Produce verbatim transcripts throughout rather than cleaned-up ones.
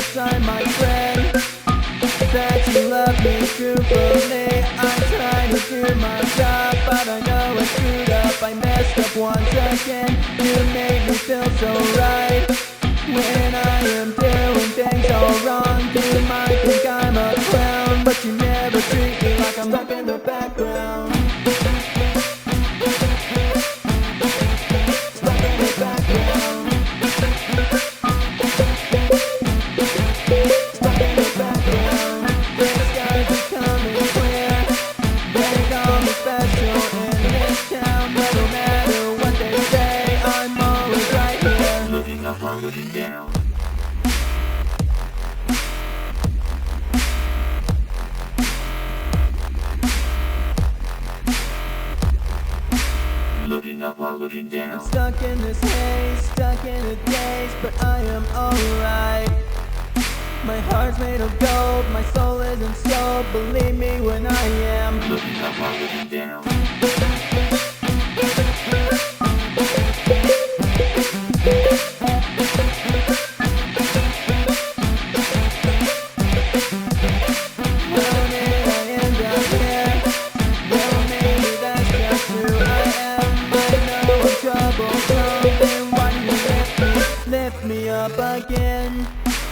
sign, my friend, that you love me truthfully. I'm trying to do my job, but I know I screwed up. I messed up once again. You make me feel so right when I am doing things all wrong. You might think I'm a clown, but you never treat me like I'm stuck in the background. Stuck in the background. Stuck in the background. The skies are coming clear. They call me special in this town, but no matter what they say, I'm always right here. Looking up or looking down. Looking up or looking down. I'm stuck in this haze, stuck in a daze, but I am alright. My heart's made of gold, my soul isn't so. Believe me when I am. Looking up or looking down. How did I end up here? Well, maybe that's just who I am. I know I'm troublesome, then why do you lift me, lift me up again?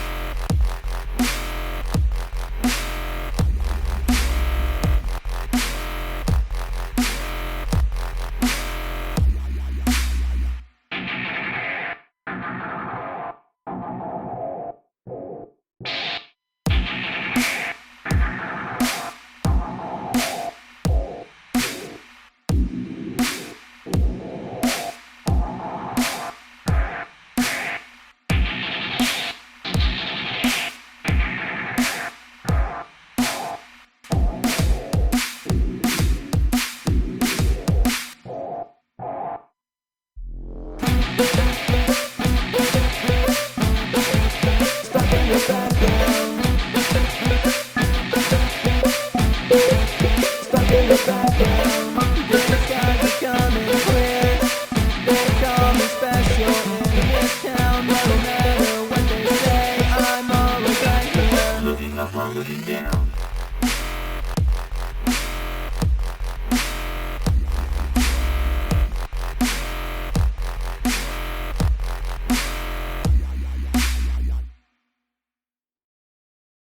Stuck in the background. Stuck in the background. The skies are coming clear. They call me special in this town, but no matter what they say, I'm always right here. Looking up or looking down.